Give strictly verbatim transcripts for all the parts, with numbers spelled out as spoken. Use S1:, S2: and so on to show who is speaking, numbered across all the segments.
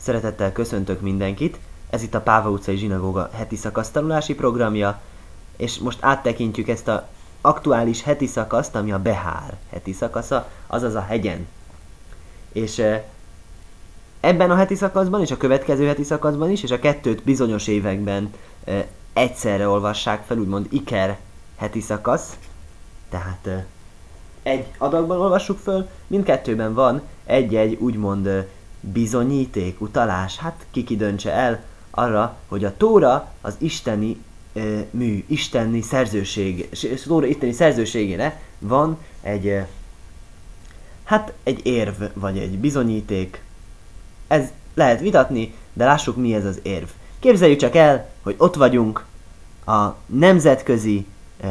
S1: Szeretettel köszöntök mindenkit, ez itt a Páva utcai zsinagóga heti szakasztanulási programja, és most áttekintjük ezt az aktuális heti szakaszt, ami a Behár heti szakasza, azaz a hegyen. És ebben a heti szakaszban, és a következő heti szakaszban is, és a kettőt bizonyos években egyszerre olvassák fel, úgymond Iker heti szakasz, tehát egy adagban olvassuk föl, mindkettőben van egy-egy úgymond bizonyíték, utalás, hát ki ki döntse el arra, hogy a Tóra az isteni ö, mű, isteni szerzőség, Tóra isteni szerzőségére van egy, ö, hát egy érv, vagy egy bizonyíték. Ez lehet vitatni, de lássuk, mi ez az érv. Képzeljük csak el, hogy ott vagyunk a nemzetközi ö,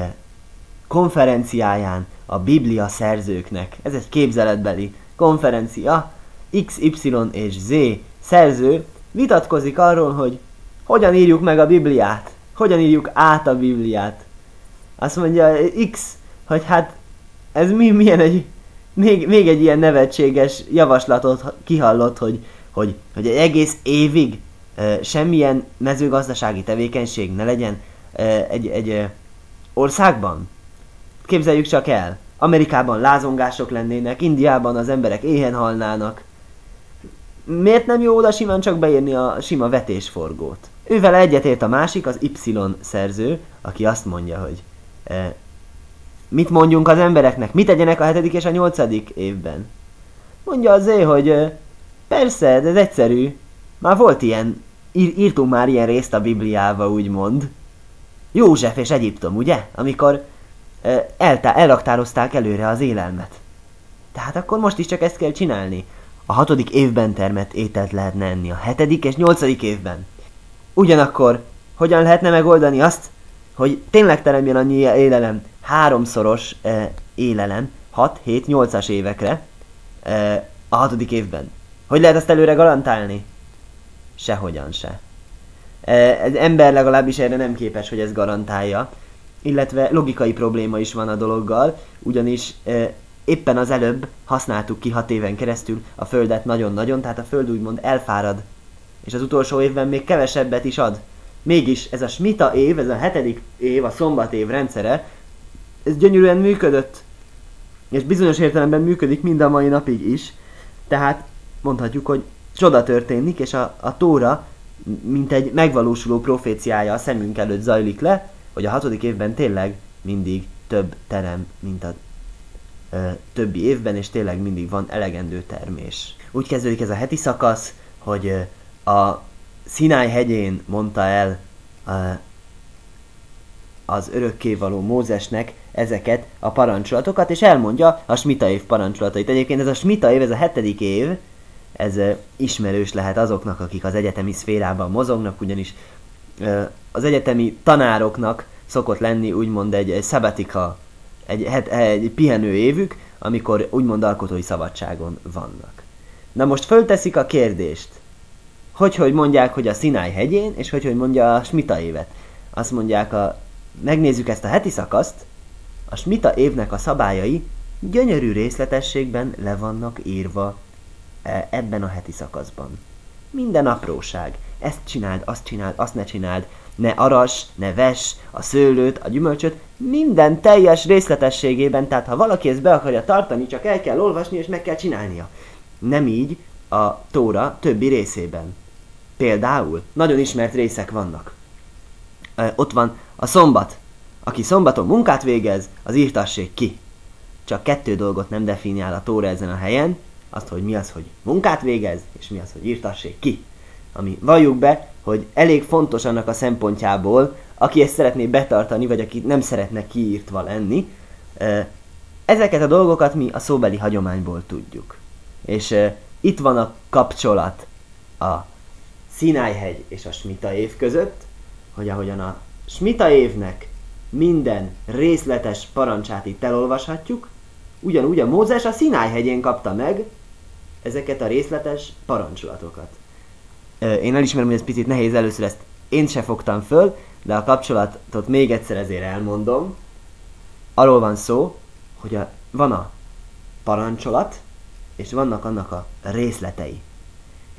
S1: konferenciáján a Biblia szerzőknek. Ez egy képzeletbeli konferencia. X, Y és Z szerző vitatkozik arról, hogy hogyan írjuk meg a Bibliát, hogyan írjuk át a Bibliát. Azt mondja X, hogy hát ez mi, milyen egy, még, még egy ilyen nevetséges javaslatot kihallott, hogy, hogy, hogy egy egész évig e, semmilyen mezőgazdasági tevékenység ne legyen e, egy, egy e, országban. Képzeljük csak el, Amerikában lázongások lennének, Indiában az emberek éhen halnának. Miért nem jó oda simán csak beírni a sima vetésforgót? Ővel egyetért a másik, az Y szerző, aki azt mondja, hogy e, mit mondjunk az embereknek, mit tegyenek a hetedik és a nyolcadik évben. Mondja az Z, hogy e, persze, ez egyszerű, már volt ilyen, ír, írtunk már ilyen részt a Bibliába, úgymond. József és Egyiptom, ugye? Amikor e, eltá, elraktározták előre az élelmet. Tehát akkor most is csak ezt kell csinálni. A hatodik évben termett ételt lehetne enni, a hetedik és nyolcadik évben. Ugyanakkor hogyan lehetne megoldani azt, hogy tényleg teremjen annyi élelem, háromszoros e, élelem, hat, hét, nyolcas évekre e, a hatodik évben? Hogy lehet ezt előre garantálni? Sehogyan se. E, az ember legalábbis erre nem képes, hogy ezt garantálja, illetve logikai probléma is van a dologgal, ugyanis e, éppen az előbb használtuk ki hat éven keresztül a Földet nagyon-nagyon, tehát a Föld úgymond elfárad. És az utolsó évben még kevesebbet is ad. Mégis ez a smita év, ez a hetedik év, a szombatév rendszere, ez gyönyörűen működött. És bizonyos értelemben működik mind a mai napig is. Tehát mondhatjuk, hogy csoda történik, és a, a Tóra, mint egy megvalósuló proféciája a szemünk előtt zajlik le, hogy a hatodik évben tényleg mindig több terem, mint a többi évben, és tényleg mindig van elegendő termés. Úgy kezdődik ez a heti szakasz, hogy a Szináj hegyén mondta el az örökkévaló Mózesnek ezeket a parancsolatokat, és elmondja a smita év parancsolatait. Egyébként ez a smita év, ez a hetedik év, ez ismerős lehet azoknak, akik az egyetemi szférában mozognak, ugyanis az egyetemi tanároknak szokott lenni úgymond egy, egy szabatika, Egy, egy pihenő évük, amikor úgymond alkotói szabadságon vannak. Na most fölteszik a kérdést, hogy hogy mondják, hogy a Szináj hegyén, és hogy hogy mondja a smita évet. Azt mondják, a, megnézzük ezt a heti szakaszt, a smita évnek a szabályai gyönyörű részletességben le vannak írva ebben a heti szakaszban. Minden apróság. Ezt csináld, azt csináld, azt ne csináld, ne aras, ne vess a szőlőt, a gyümölcsöt, minden teljes részletességében, tehát ha valaki ezt be akarja tartani, csak el kell olvasni és meg kell csinálnia. Nem így a Tóra többi részében. Például, nagyon ismert részek vannak. Ö, ott van a szombat. Aki szombaton munkát végez, az írtassék ki. Csak kettő dolgot nem definiál a Tóra ezen a helyen, azt, hogy mi az, hogy munkát végez, és mi az, hogy írtassék ki. Ami valljuk be, hogy elég fontos annak a szempontjából, aki ezt szeretné betartani, vagy aki nem szeretne kiírtva lenni. Ezeket a dolgokat mi a szóbeli hagyományból tudjuk. És itt van a kapcsolat a Szináj-hegy és a smita év között, hogy ahogyan a smita évnek minden részletes parancsát itt elolvashatjuk, ugyanúgy a Mózes a Szináj-hegyén kapta meg ezeket a részletes parancsolatokat. Én elismerem, hogy ez picit nehéz, először ezt én se fogtam föl, de a kapcsolatot még egyszer ezért elmondom. Arról van szó, hogy a, van a parancsolat, és vannak annak a részletei.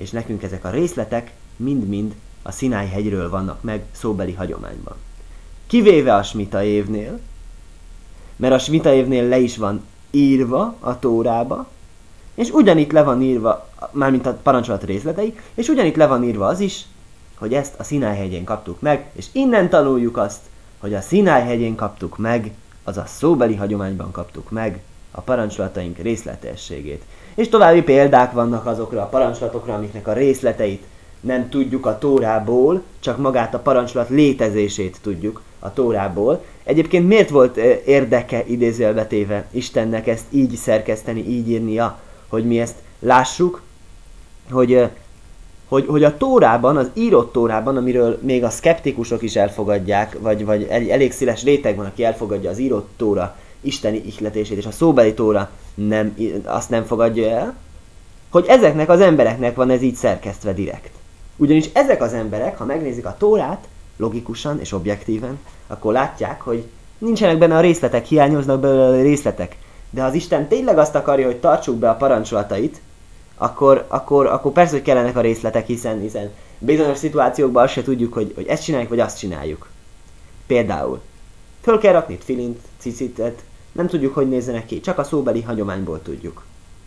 S1: és nekünk ezek a részletek mind-mind a Szináj hegyről vannak meg szóbeli hagyományban. Kivéve a smita évnél, mert a smita évnél le is van írva a Tórába, és ugyanitt le van írva, mármint a parancsolat részletei, és ugyanitt le van írva az is, hogy ezt a Szináj hegyén kaptuk meg, és innen tanuljuk azt, hogy a Szináj hegyén kaptuk meg, azaz szóbeli hagyományban kaptuk meg a parancsolataink részletességét. És további példák vannak azokra a parancsolatokra, amiknek a részleteit nem tudjuk a Tórából, csak magát a parancsolat létezését tudjuk a Tórából. Egyébként miért volt érdeke idézőjelbe téve Istennek ezt így szerkeszteni, így írnia, hogy mi ezt lássuk, hogy, hogy, hogy a Tórában, az írott Tórában, amiről még a szkeptikusok is elfogadják, vagy, vagy elég széles réteg van, aki elfogadja az írott Tóra isteni ihletését, és a szóbeli Tóra nem, azt nem fogadja el, hogy ezeknek az embereknek van ez így szerkesztve direkt. Ugyanis ezek az emberek, ha megnézik a Tórát, logikusan és objektíven, akkor látják, hogy nincsenek benne a részletek, hiányoznak belőle a részletek. De ha az Isten tényleg azt akarja, hogy tartsuk be a parancsolatait, akkor, akkor, akkor persze, hogy kellenek a részletek, hiszen, hiszen bizonyos szituációkban azt se tudjuk, hogy, hogy ezt csináljuk, vagy azt csináljuk. Például, föl kell rakni tfilint, cicitet, nem tudjuk, hogy nézzenek ki, csak a szóbeli hagyományból tudjuk.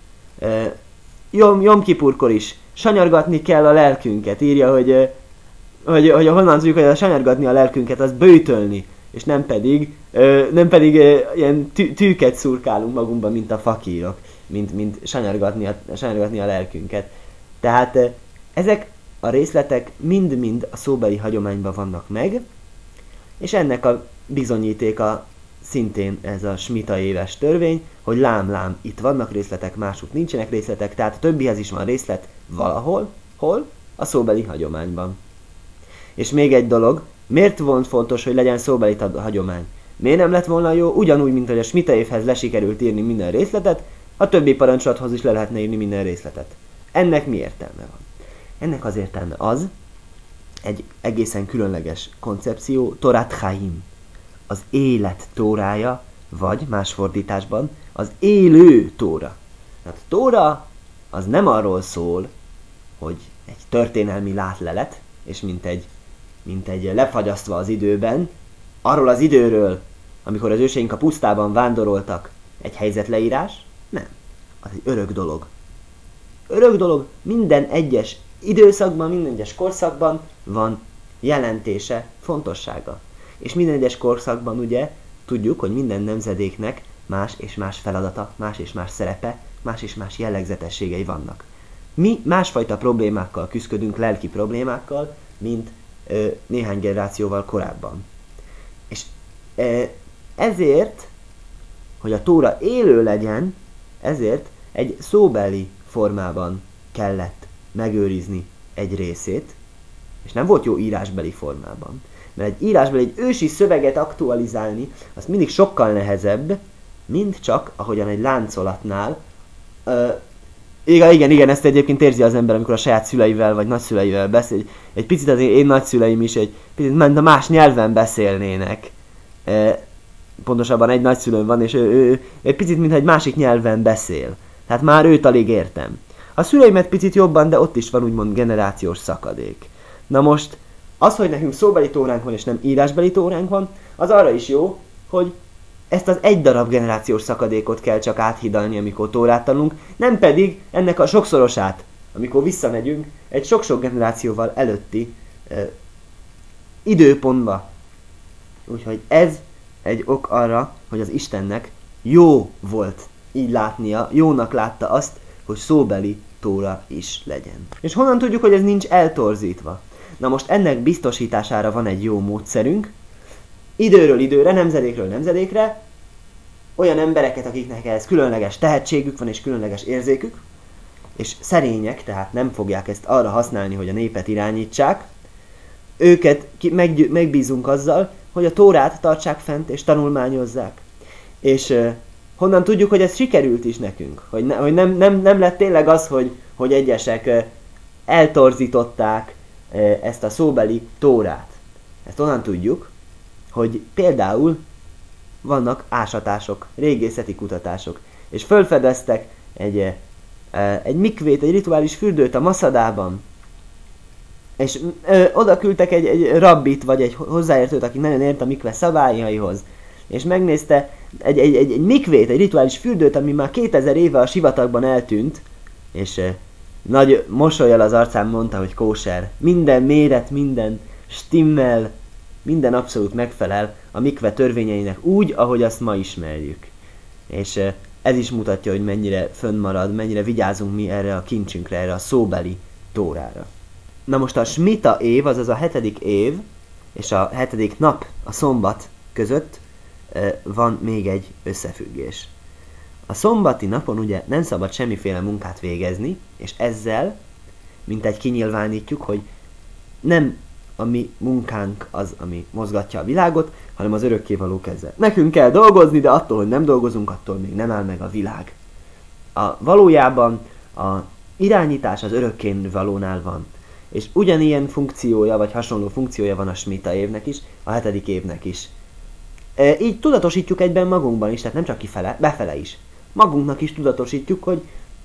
S1: E, Jom, Jom Kipurkor is sanyargatni kell a lelkünket, írja, hogy, hogy, hogy honnan tudjuk, hogy a sanyargatni a lelkünket, az böjtölni, és nem pedig, nem pedig ilyen tű, tűket szurkálunk magunkba, mint a fakírok, mint, mint sanyargatni, a, sanyargatni a lelkünket. Tehát ezek a részletek mind-mind a szóbeli hagyományban vannak meg, és ennek a bizonyítéka szintén ez a smita éves törvény, hogy lám-lám, itt vannak részletek, mások nincsenek részletek, tehát a többihez is van részlet valahol, hol? A szóbeli hagyományban. És még egy dolog, miért volt fontos, hogy legyen szóbeli hagyomány? Miért nem lett volna jó, ugyanúgy, mint hogy a smita évhez lesikerült írni minden részletet, a többi parancsolathoz is le lehetne írni minden részletet. Ennek mi értelme van? Ennek az értelme az, egy egészen különleges koncepció, Torat Chaim, az élet tórája, vagy más fordításban az élő tóra. Tehát a tóra az nem arról szól, hogy egy történelmi látlelet, és mint egy, mint egy lefagyasztva az időben, arról az időről, amikor az őseink a pusztában vándoroltak, egy helyzetleírás, nem. Az egy örök dolog. Örök dolog, minden egyes időszakban, minden egyes korszakban van jelentése, fontossága. És minden egyes korszakban ugye tudjuk, hogy minden nemzedéknek más és más feladata, más és más szerepe, más és más jellegzetességei vannak. Mi másfajta problémákkal küzdködünk, lelki problémákkal, mint ö, néhány generációval korábban. És ö, ezért, hogy a Tóra élő legyen, ezért egy szóbeli formában kellett megőrizni egy részét, és nem volt jó írásbeli formában. Mert egy írásbeli, egy ősi szöveget aktualizálni, az mindig sokkal nehezebb, mint csak, ahogyan egy láncolatnál. Ö, igen, igen, igen, ezt egyébként érzi az ember, amikor a saját szüleivel vagy nagyszüleivel beszél. Egy, egy picit az én nagyszüleim is egy picit más nyelven beszélnének. E, pontosabban egy nagyszülőm van, és ő, ő, ő egy picit, mintha egy másik nyelven beszél. Tehát már őt alig értem. A szüleimet picit jobban, de ott is van úgymond generációs szakadék. Na most, az, hogy nekünk szóbeli tóránk van, és nem írásbeli tóránk van, az arra is jó, hogy ezt az egy darab generációs szakadékot kell csak áthidalni, amikor Tórát tanulunk, nem pedig ennek a sokszorosát, amikor visszamegyünk egy sok-sok generációval előtti eh, időpontba. Úgyhogy ez egy ok arra, hogy az Istennek jó volt így látnia, jónak látta azt, hogy szóbeli Tóra is legyen. És honnan tudjuk, hogy ez nincs eltorzítva? Na most ennek biztosítására van egy jó módszerünk. Időről időre, nemzedékről nemzedékre olyan embereket, akiknek ez különleges tehetségük van és különleges érzékük, és szerények, tehát nem fogják ezt arra használni, hogy a népet irányítsák, őket ki, meg, megbízunk azzal, hogy a Tórát tartsák fent és tanulmányozzák. És uh, honnan tudjuk, hogy ez sikerült is nekünk? Hogy, ne, hogy nem, nem, nem lett tényleg az, hogy, hogy egyesek uh, eltorzították uh, ezt a szóbeli Tórát. Ezt onnan tudjuk, hogy például vannak ásatások, régészeti kutatások, és felfedeztek egy, egy mikvét, egy rituális fürdőt a Maszadában, és ö, oda küldtek egy, egy rabbit, vagy egy hozzáértőt, aki nagyon ért a mikve szabályaihoz, és megnézte egy, egy, egy, egy mikvét, egy rituális fürdőt, ami már kétezer éve a sivatagban eltűnt, és ö, nagy mosollyal az arcán mondta, hogy kóser. Minden méret, minden stimmel, minden abszolút megfelel a mikve törvényeinek úgy, ahogy azt ma ismerjük. És ö, ez is mutatja, hogy mennyire fönnmarad, mennyire vigyázunk mi erre a kincsünkre, erre a szóbeli tórára. Na most a smita év, azaz a hetedik év, és a hetedik nap, a szombat között e, van még egy összefüggés. A szombati napon ugye nem szabad semmiféle munkát végezni, és ezzel mintegy kinyilvánítjuk, hogy nem a mi munkánk az, ami mozgatja a világot, hanem az örökkévaló keze. Nekünk kell dolgozni, de attól, hogy nem dolgozunk, attól még nem áll meg a világ. A, valójában a irányítás az örökkévalónál van. És ugyanilyen funkciója, vagy hasonló funkciója van a smita évnek is, a hetedik évnek is. E, így tudatosítjuk egyben magunkban is, tehát nem csak kifele, befele is. Magunknak is tudatosítjuk, hogy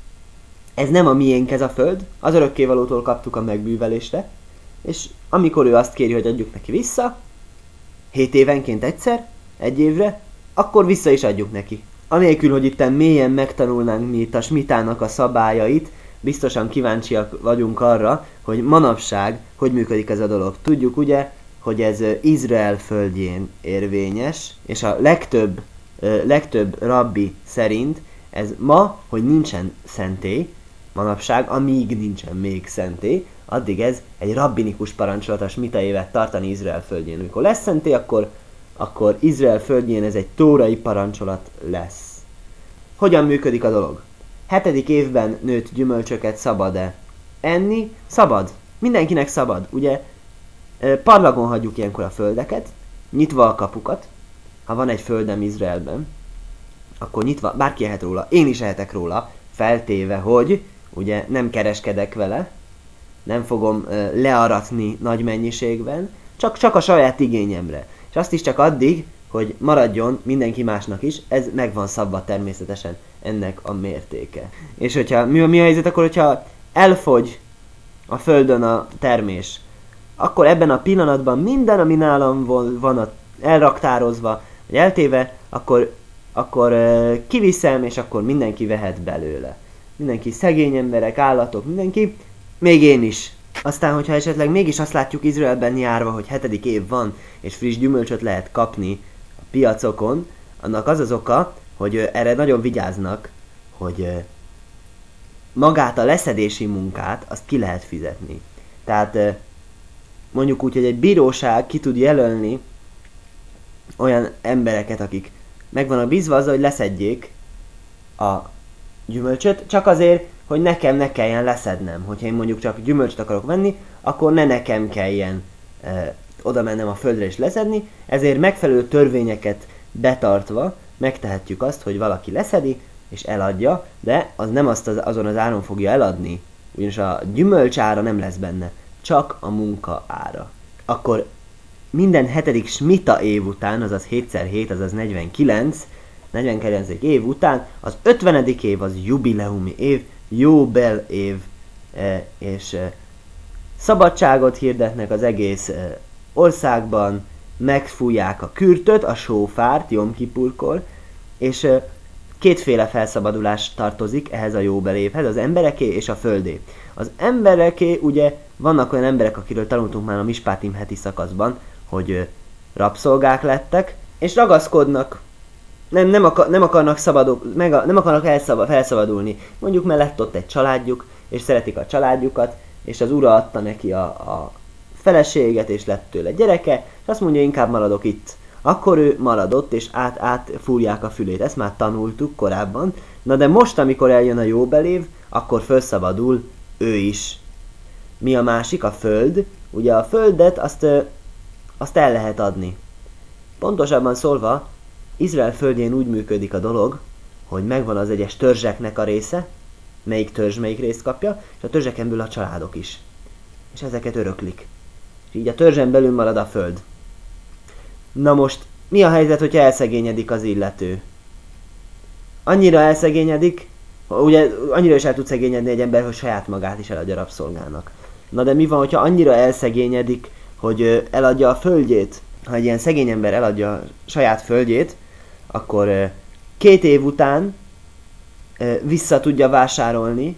S1: ez nem a miénk ez a föld, az örökkévalótól kaptuk a megbűvelésre, és amikor ő azt kéri, hogy adjuk neki vissza, hét évenként egyszer, egy évre, akkor vissza is adjuk neki. Anélkül, hogy itten mélyen megtanulnánk mi itt a smitának a szabályait, biztosan kíváncsiak vagyunk arra, hogy manapság hogy működik ez a dolog. Tudjuk ugye, hogy ez Izrael földjén érvényes, és a legtöbb, legtöbb rabbi szerint ez ma, hogy nincsen szentély, manapság, amíg nincsen még szentély, addig ez egy rabbinikus parancsolat a smita évet tartani Izrael földjén. Amikor lesz szentély, akkor, akkor Izrael földjén ez egy tórai parancsolat lesz. Hogyan működik a dolog? Hetedik évben nőtt gyümölcsöket szabad-e enni? Szabad. Mindenkinek szabad. Ugye parlagon hagyjuk ilyenkor a földeket, nyitva a kapukat. Ha van egy földem Izraelben, akkor nyitva, bárki ehet róla, én is ehetek róla, feltéve, hogy ugye nem kereskedek vele, nem fogom uh, learatni nagy mennyiségben, csak, csak a saját igényemre. És azt is csak addig, hogy maradjon mindenki másnak is, ez meg van szabva természetesen ennek a mértéke. És hogyha mi, mi a helyzet, akkor hogyha elfogy a földön a termés, akkor ebben a pillanatban minden, ami nálam van a, elraktározva, vagy eltéve, akkor, akkor uh, kiviszem, és akkor mindenki vehet belőle. Mindenki, szegény emberek, állatok, mindenki, még én is. Aztán, hogyha esetleg mégis azt látjuk Izraelben járva, hogy hetedik év van, és friss gyümölcsöt lehet kapni a piacokon, annak az az oka, hogy uh, erre nagyon vigyáznak, hogy uh, magát a leszedési munkát, azt ki lehet fizetni. Tehát uh, mondjuk úgy, hogy egy bíróság ki tud jelölni olyan embereket, akik meg vannak bízva azzal, hogy leszedjék a gyümölcsöt, csak azért, hogy nekem ne kelljen leszednem. Hogyha én mondjuk csak gyümölcsöt akarok venni, akkor ne nekem kelljen e, oda mennem a földre és leszedni, ezért megfelelő törvényeket betartva megtehetjük azt, hogy valaki leszedi és eladja, de az nem azt az, azon az áron fogja eladni, ugyanis a gyümölcs ára nem lesz benne, csak a munka ára. Akkor minden hetedik smita év után, azaz hétszer hét, azaz negyvenkilenc, negyvenkilencedik év után, az ötvenedik év az jubileumi év, jóbel év, e, és e, szabadságot hirdetnek az egész e, országban, megfújják a kürtöt, a sófárt, Jom Kipurkor, és e, kétféle felszabadulás tartozik ehhez a jóbel évhez, az embereké és a földé. Az embereké, ugye, vannak olyan emberek, akiről tanultunk már a Mispátim heti szakaszban, hogy e, rabszolgák lettek, és ragaszkodnak, nem, nem, akar, nem akarnak, szabadok, meg a, nem akarnak elszabad, felszabadulni. Mondjuk, mert lett ott egy családjuk, és szeretik a családjukat, és az ura adta neki a, a feleséget, és lett tőle gyereke, és azt mondja, inkább maradok itt. Akkor ő maradott, és át, át fúrják a fülét. Ezt már tanultuk korábban. Na de most, amikor eljön a jóbelév, akkor felszabadul ő is. Mi a másik? A föld. Ugye a földet, azt, azt el lehet adni. Pontosabban szólva, Izrael földjén úgy működik a dolog, hogy megvan az egyes törzseknek a része, melyik törzs melyik részt kapja, és a törzseken belül a családok is. És ezeket öröklik. És így a törzsen belül marad a föld. Na most, mi a helyzet, hogyha elszegényedik az illető? Annyira elszegényedik, Ugye annyira is el tud szegényedni egy ember, hogy saját magát is eladja rabszolgának. Na de mi van, hogyha annyira elszegényedik, hogy eladja a földjét? Ha egy ilyen szegény ember eladja a saját földjét, akkor két év után vissza tudja vásárolni,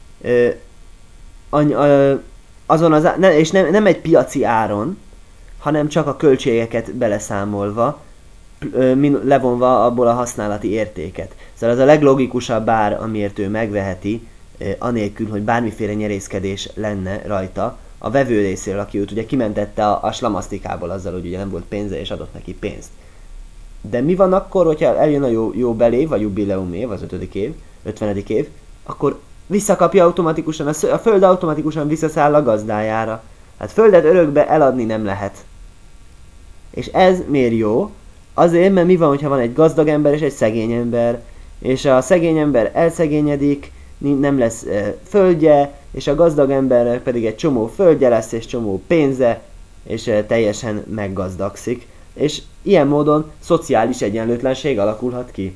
S1: azon az, és nem, nem egy piaci áron, hanem csak a költségeket beleszámolva, levonva abból a használati értéket. Szóval ez a leglogikusabb ár, amiért ő megveheti, anélkül, hogy bármiféle nyerészkedés lenne rajta a vevő részéről, aki őt ugye kimentette a, a slamasztikából azzal, hogy ugye nem volt pénze, és adott neki pénzt. De mi van akkor, hogyha eljön a jó, jó belév, a jubileum év, az ötödik év, ötvenedik év, akkor visszakapja automatikusan, a föld automatikusan visszaszáll a gazdájára. Hát földet örökbe eladni nem lehet. És ez miért jó? Azért, mert mi van, hogyha van egy gazdag ember és egy szegény ember, és a szegény ember elszegényedik, nem lesz e, földje, és a gazdag embernek pedig egy csomó földje lesz, és csomó pénze, és e, teljesen meggazdagszik. És ilyen módon szociális egyenlőtlenség alakulhat ki.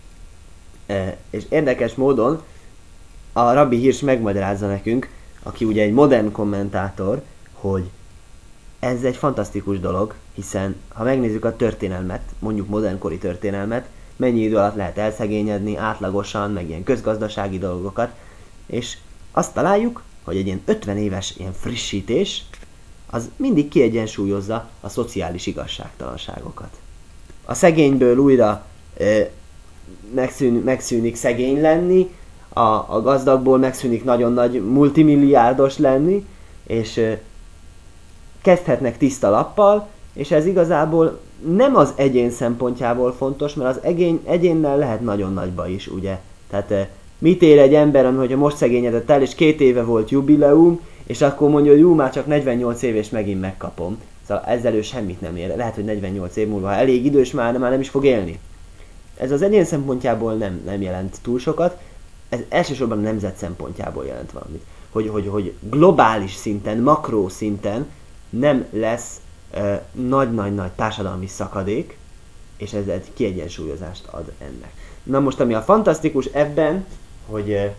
S1: E, és érdekes módon a Rabbi Hirsch megmagyarázza nekünk, aki ugye egy modern kommentátor, hogy ez egy fantasztikus dolog, hiszen ha megnézzük a történelmet, mondjuk modernkori történelmet, mennyi idő alatt lehet elszegényedni átlagosan, meg ilyen közgazdasági dolgokat, és azt találjuk, hogy egy ilyen ötven éves ilyen frissítés, az mindig kiegyensúlyozza a szociális igazságtalanságokat. A szegényből újra ö, megszűn, megszűnik szegény lenni, a, a gazdagból megszűnik nagyon nagy multimilliárdos lenni, és ö, kezdhetnek tiszta lappal, és ez igazából nem az egyén szempontjából fontos, mert az egyén, egyénnel lehet nagyon nagyba is, ugye? Tehát e, mit ér egy ember, hogyha most szegényedett el, és két éve volt jubileum, és akkor mondja, hogy jú, már csak negyvennyolc év, és megint megkapom. Szóval ezzel ő semmit nem ér. Lehet, hogy negyvennyolc év múlva, ha elég idős már, már nem is fog élni. Ez az egyén szempontjából nem, nem jelent túl sokat, ez elsősorban a nemzet szempontjából jelent valamit. Hogy, hogy, hogy globális szinten, makró szinten nem lesz nagy-nagy-nagy társadalmi szakadék, és ez egy kiegyensúlyozást ad ennek. Na most, ami a fantasztikus ebben, hogy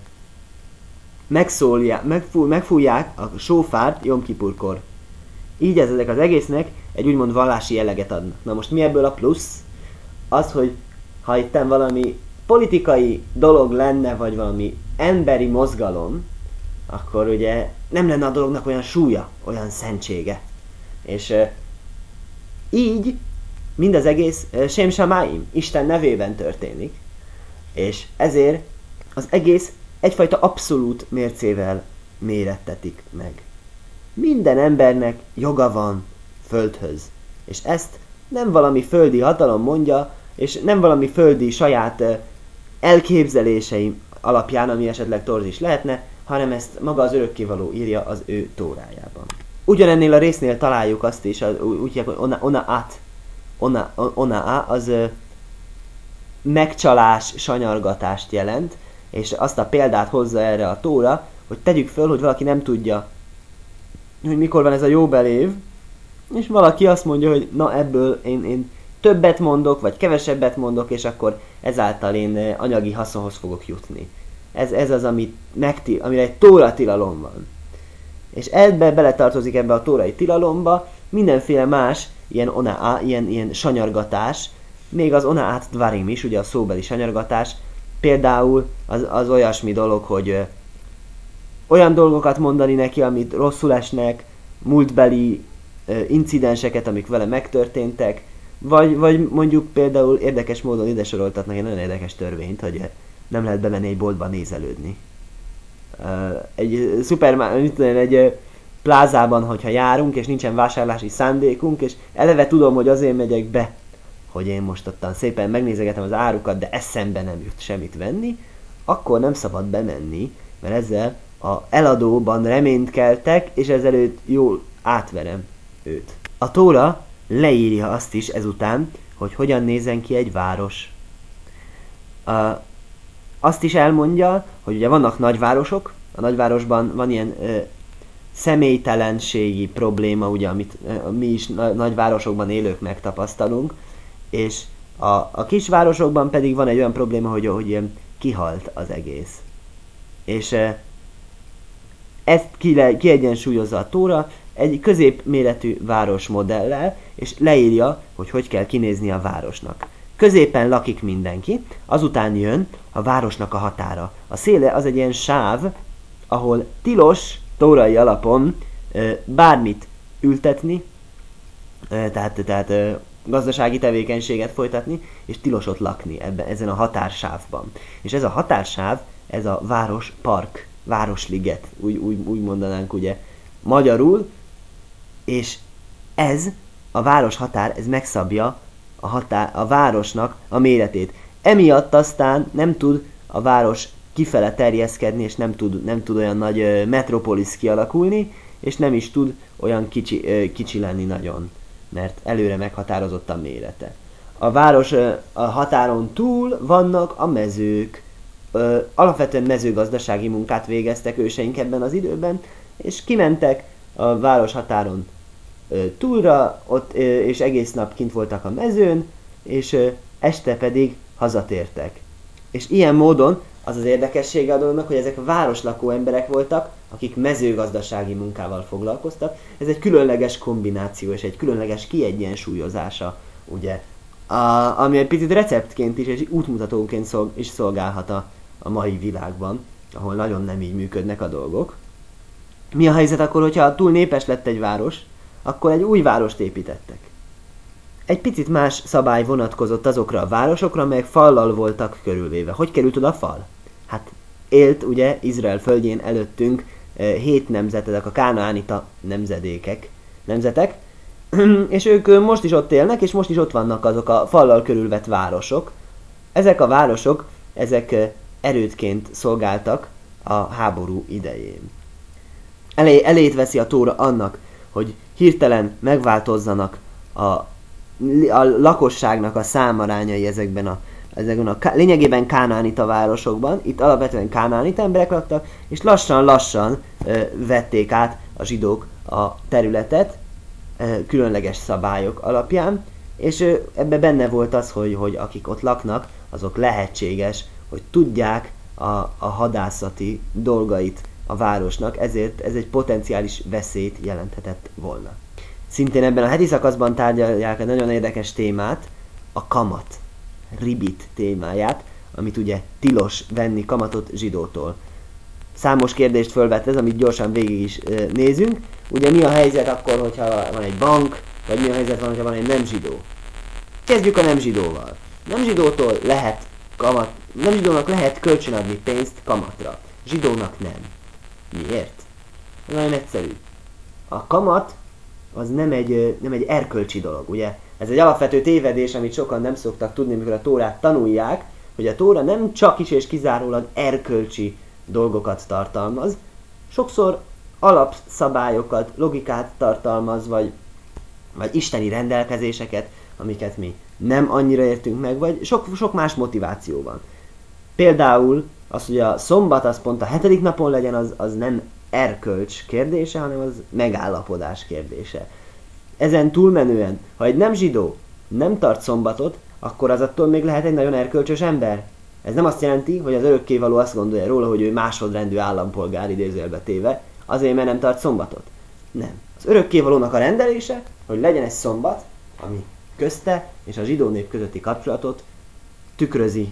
S1: megszólják, megfúj, megfújják a sófárt Jom Kipurkor. Így ez ezek az egésznek egy úgymond vallási jelleget adnak. Na most mi ebből a plusz? Az, hogy ha itten valami politikai dolog lenne, vagy valami emberi mozgalom, akkor ugye nem lenne a dolognak olyan súlya, olyan szentsége. És uh, így mindaz egész uh, Shem Shamayim, Isten nevében történik, és ezért az egész egyfajta abszolút mércével mérettetik meg. Minden embernek joga van földhöz, és ezt nem valami földi hatalom mondja, és nem valami földi saját uh, elképzeléseim alapján, ami esetleg torz is lehetne, hanem ezt maga az örökkévaló írja az ő tórájában. Ugyanennél a résznél találjuk azt is, úgy hívják, hogy ona, ona át, ona, ona á, az ö, megcsalás, sanyargatást jelent, és azt a példát hozza erre a tóra, hogy tegyük föl, hogy valaki nem tudja, hogy mikor van ez a jóbelév, és valaki azt mondja, hogy na ebből én, én többet mondok, vagy kevesebbet mondok, és akkor ezáltal én anyagi haszonhoz fogok jutni. Ez, ez az, amit megti- amire egy tóra tilalom van. És ebbe beletartozik ebbe a tórai tilalomba mindenféle más, ilyen onaá, ilyen, ilyen sanyargatás, még az onaát dvarim is, ugye a szóbeli sanyargatás, például az, az olyasmi dolog, hogy ö, olyan dolgokat mondani neki, amit rosszul esnek, múltbeli ö, incidenseket, amik vele megtörténtek, vagy, vagy mondjuk például érdekes módon ide soroltatnak egy nagyon érdekes törvényt, hogy nem lehet bemenni egy boltba nézelődni. Uh, egy szuper, mit tudom, egy uh, plázában, hogyha járunk, és nincsen vásárlási szándékunk, és eleve tudom, hogy azért megyek be, hogy én most ottan szépen megnézegetem az árukat, de eszembe nem jut semmit venni, akkor nem szabad bemenni, mert ezzel a eladóban reményt keltek, és ezzel őt jól átverem őt. A Tóra leírja azt is ezután, hogy hogyan nézen ki egy város. Uh, azt is elmondja, hogy ugye vannak nagyvárosok, a nagyvárosban van ilyen ö, személytelenségi probléma, ugye, amit ö, mi is na- nagyvárosokban élők megtapasztalunk, és a, a kisvárosokban pedig van egy olyan probléma, hogy, hogy ilyen kihalt az egész. És ezt kiegyensúlyozza a Tóra egy középméretű város modellel, és leírja, hogy hogy kell kinézni a városnak. Középen lakik mindenki, azután jön a városnak a határa. A széle az egy ilyen sáv, ahol tilos tórai alapon bármit ültetni, tehát, tehát gazdasági tevékenységet folytatni, és tilos ott lakni ebben, ezen a határsávban. És ez a határsáv, ez a várospark, városliget, úgy, úgy, úgy mondanánk ugye magyarul, és ez a város határ, ez megszabja a, határ, a városnak a méretét. Emiatt aztán nem tud a város kifele terjeszkedni, és nem tud, nem tud olyan nagy metropolisz kialakulni, és nem is tud olyan kicsi, kicsi lenni nagyon, mert előre meghatározott a mérete. A város a határon túl vannak a mezők. Alapvetően mezőgazdasági munkát végeztek őseink ebben az időben, és kimentek a város határon túlra, ott, és egész nap kint voltak a mezőn, és este pedig hazatértek. És ilyen módon az az érdekessége a dolognak, hogy ezek városlakó emberek voltak, akik mezőgazdasági munkával foglalkoztak. Ez egy különleges kombináció, és egy különleges kiegyensúlyozása, ugye, a, ami egy picit receptként is, és útmutatóként szolg, is szolgálhat a, a mai világban, ahol nagyon nem így működnek a dolgok. Mi a helyzet akkor, hogyha túl népes lett egy város, akkor egy új várost építettek. Egy picit más szabály vonatkozott azokra a városokra, amelyek fallal voltak körülvéve. Hogy került oda a fal? Hát élt ugye Izrael földjén előttünk eh, hét nemzet, ezek a kánaánita nemzedékek, nemzetek, és ők most is ott élnek, és most is ott vannak azok a fallal körülvett városok. Ezek a városok, ezek eh, erődként szolgáltak a háború idején. Elé, elét veszi a Tóra annak, hogy hirtelen megváltozzanak a, a lakosságnak a számarányai ezekben a, ezekben a lényegében kánaánita városokban. Itt alapvetően kánaánita emberek laktak, és lassan-lassan ö, vették át a zsidók a területet ö, különleges szabályok alapján, és ö, ebbe benne volt az, hogy, hogy akik ott laknak, azok lehetséges, hogy tudják a, a hadászati dolgait a városnak, ezért ez egy potenciális veszélyt jelenthetett volna. Szintén ebben a heti szakaszban tárgyalják egy nagyon érdekes témát, a kamat, ribit témáját, amit ugye tilos venni kamatot zsidótól. Számos kérdést fölvett ez, amit gyorsan végig is e, nézünk. Ugye mi a helyzet akkor, hogyha van egy bank, vagy mi a helyzet van, hogyha van egy nem zsidó? Kezdjük a nem zsidóval. Nem zsidótól lehet kamat, nem zsidónak lehet kölcsönadni pénzt kamatra. Zsidónak nem. Miért? Ez nagyon egyszerű. A kamat az nem egy, nem egy erkölcsi dolog, ugye? Ez egy alapvető tévedés, amit sokan nem szoktak tudni, amikor a Tórát tanulják, hogy a Tóra nem csak is és kizárólag erkölcsi dolgokat tartalmaz, sokszor alapszabályokat, logikát tartalmaz, vagy, vagy isteni rendelkezéseket, amiket mi nem annyira értünk meg, vagy sok, sok más motiváció van. Például az, hogy a szombat az pont a hetedik napon legyen, az, az nem erkölcs kérdése, hanem az megállapodás kérdése. Ezen túlmenően, ha egy nem zsidó nem tart szombatot, akkor az attól még lehet egy nagyon erkölcsös ember. Ez nem azt jelenti, hogy az örökkévaló azt gondolja róla, hogy ő másodrendű állampolgár, idézőjelbe téve, azért, mert nem tart szombatot. Nem. Az örökkévalónak a rendelése, hogy legyen egy szombat, ami közte és a zsidó nép közötti kapcsolatot tükrözi.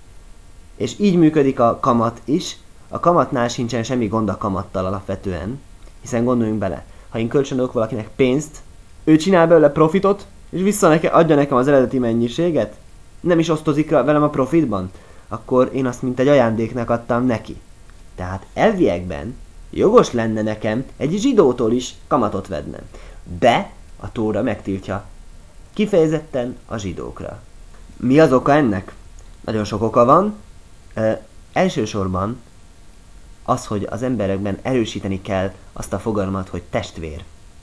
S1: És így működik a kamat is. A kamatnál sincsen semmi gond a kamattal alapvetően, hiszen gondoljunk bele, ha én kölcsönök valakinek pénzt, ő csinál belőle profitot, és vissza neke, adja nekem az eredeti mennyiséget, nem is osztozik velem a profitban, akkor én azt mint egy ajándéknak adtam neki. Tehát elviekben jogos lenne nekem egy zsidótól is kamatot vednem. De a Tóra megtiltja kifejezetten a zsidókra. Mi az oka ennek? Nagyon sok oka van. E, elsősorban az, hogy az emberekben erősíteni kell azt a fogalmat, hogy testvér.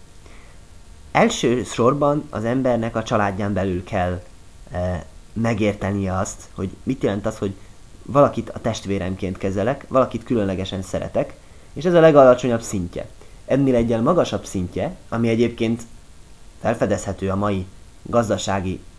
S1: Elsősorban az embernek a családján belül kell e, megértenie azt, hogy mit jelent az, hogy valakit a testvéremként kezelek, valakit különlegesen szeretek, és ez a legalacsonyabb szintje. Ennél egyel magasabb szintje, ami egyébként felfedezhető a mai gazdasági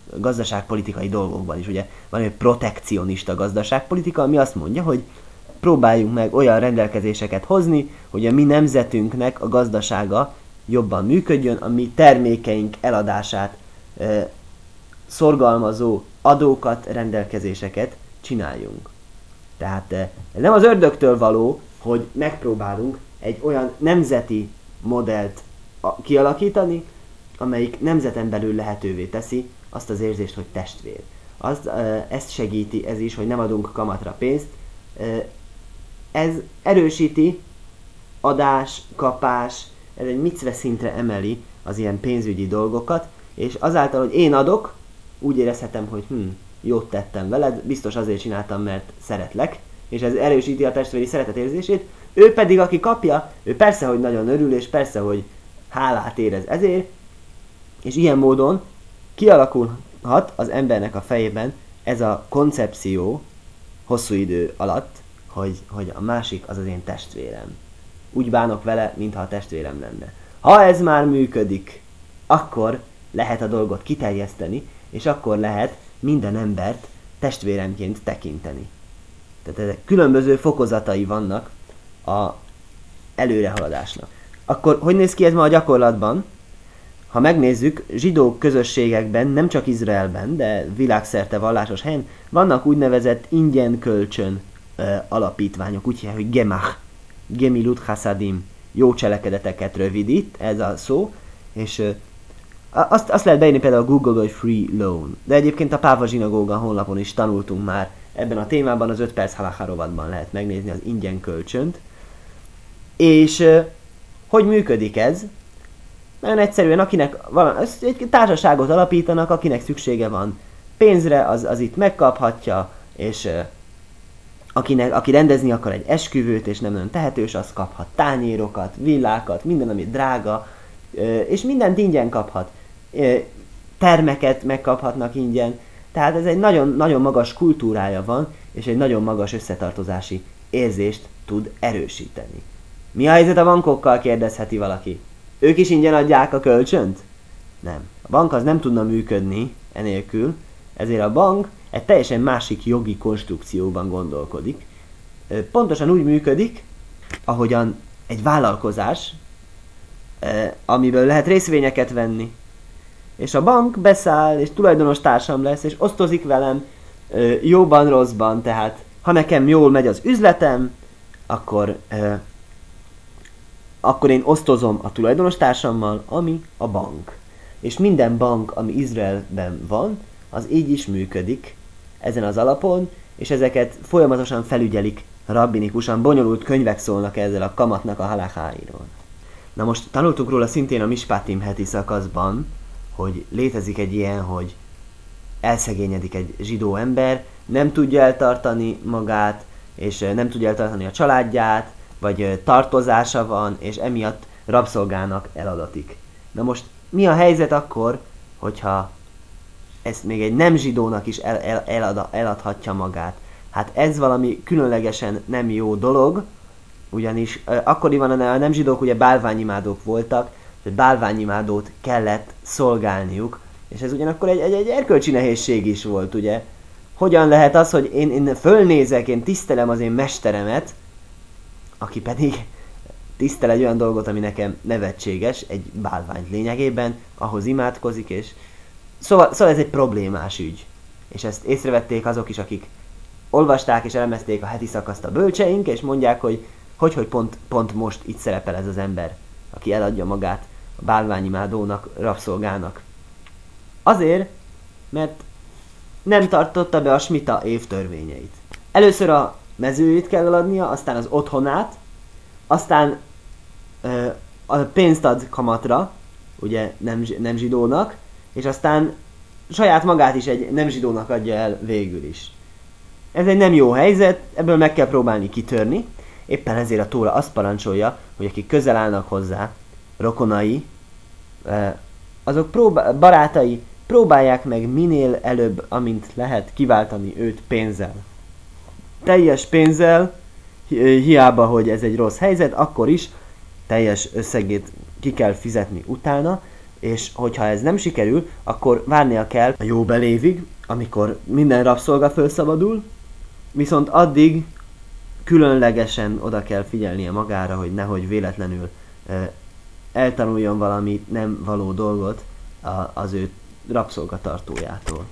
S1: gazdaságpolitikai dolgokban is. Ugye van egy protekcionista gazdaságpolitika, ami azt mondja, hogy próbáljunk meg olyan rendelkezéseket hozni, hogy a mi nemzetünknek a gazdasága jobban működjön, a mi termékeink eladását e, szorgalmazó adókat, rendelkezéseket csináljunk. Tehát e, ez nem az ördögtől való, hogy megpróbálunk egy olyan nemzeti modellt kialakítani, amelyik nemzeten belül lehetővé teszi azt az érzést, hogy testvér. Azt, e, ezt segíti ez is, hogy nem adunk kamatra pénzt. E, ez erősíti adás, kapás, ez egy micve szintre emeli az ilyen pénzügyi dolgokat, és azáltal, hogy én adok, úgy érezhetem, hogy hm, jót tettem veled, biztos azért csináltam, mert szeretlek, és ez erősíti a testvéri szeretetérzését. Ő pedig, aki kapja, ő persze, hogy nagyon örül, és persze, hogy hálát érez ezért, és ilyen módon kialakulhat az embernek a fejében ez a koncepció hosszú idő alatt, hogy, hogy a másik az az én testvérem. Úgy bánok vele, mintha a testvérem lenne. Ha ez már működik, akkor lehet a dolgot kiterjeszteni, és akkor lehet minden embert testvéremként tekinteni. Tehát ezek különböző fokozatai vannak a előrehaladásnak. Akkor hogy néz ki ez ma a gyakorlatban? Ha megnézzük, zsidó közösségekben, nem csak Izraelben, de világszerte vallásos helyen, vannak úgynevezett ingyen kölcsön ö, alapítványok, úgy hívják, hogy gemach, gemilut hasadim, jó cselekedeteket rövidít, ez a szó, és ö, azt, azt lehet beírni például a Google-ba, hogy free loan. De egyébként a Páva Zsinagóga honlapon is tanultunk már ebben a témában, az öt perc halacha rovatban lehet megnézni az ingyen kölcsönt. És ö, hogy működik ez? Nagyon egyszerűen, akinek valami, egy társaságot alapítanak, akinek szüksége van pénzre, az, az itt megkaphatja, és uh, akinek, aki rendezni akar egy esküvőt, és nem nagyon tehetős, az kaphat tányérokat, villákat, minden, ami drága, uh, és mindent ingyen kaphat. Uh, termeket megkaphatnak ingyen. Tehát ez egy nagyon, nagyon magas kultúrája van, és egy nagyon magas összetartozási érzést tud erősíteni. Mi a helyzet a bankokkal, kérdezheti valaki. Ők is ingyen adják a kölcsönt? Nem. A bank az nem tudna működni enélkül, ezért a bank egy teljesen másik jogi konstrukcióban gondolkodik. Pontosan úgy működik, ahogyan egy vállalkozás, amiből lehet részvényeket venni. És a bank beszáll, és tulajdonos társam lesz, és osztozik velem jóban, rosszban. Tehát, ha nekem jól megy az üzletem, akkor... akkor én osztozom a tulajdonos társammal, ami a bank. És minden bank, ami Izraelben van, az így is működik ezen az alapon, és ezeket folyamatosan felügyelik rabbinikusan, bonyolult könyvek szólnak ezzel a kamatnak a halacháiról. Na most tanultuk róla szintén a Mispátim heti szakaszban, hogy létezik egy ilyen, hogy elszegényedik egy zsidó ember, nem tudja eltartani magát, és nem tudja eltartani a családját, vagy tartozása van, és emiatt rabszolgának eladatik. Na most mi a helyzet akkor, hogyha ezt még egy nem zsidónak is el, el, elad, eladhatja magát? Hát ez valami különlegesen nem jó dolog, ugyanis uh, akkoriban a nem zsidók ugye bálványimádók voltak, hogy bálványimádót kellett szolgálniuk, és ez ugyanakkor egy, egy, egy erkölcsi nehézség is volt, ugye? Hogyan lehet az, hogy én, én fölnézek, én tisztelem az én mesteremet, aki pedig tisztel egy olyan dolgot, ami nekem nevetséges, egy bálványt lényegében, ahhoz imádkozik, és szóval, szóval ez egy problémás ügy. És ezt észrevették azok is, akik olvasták és elemezték a heti szakaszt a bölcseink, és mondják, hogy hogy, hogy pont, pont most itt szerepel ez az ember, aki eladja magát a bálványimádónak, rabszolgának. Azért, mert nem tartotta be a smita év törvényeit. Először a mezőjét kell eladnia, aztán az otthonát, aztán ö, a pénzt ad kamatra, ugye nem, nem zsidónak, és aztán saját magát is egy nem zsidónak adja el végül is. Ez egy nem jó helyzet, ebből meg kell próbálni kitörni, éppen ezért a Tóra azt parancsolja, hogy akik közel állnak hozzá, rokonai, azok próbál, barátai, próbálják meg minél előbb, amint lehet kiváltani őt pénzzel. Teljes pénzzel, hiába, hogy ez egy rossz helyzet, akkor is teljes összegét ki kell fizetni utána, és hogyha ez nem sikerül, akkor várnia kell a Jóbel évig, amikor minden rabszolga felszabadul, viszont addig különlegesen oda kell figyelnie magára, hogy nehogy véletlenül e, eltanuljon valami nem való dolgot a, az ő rabszolgatartójától.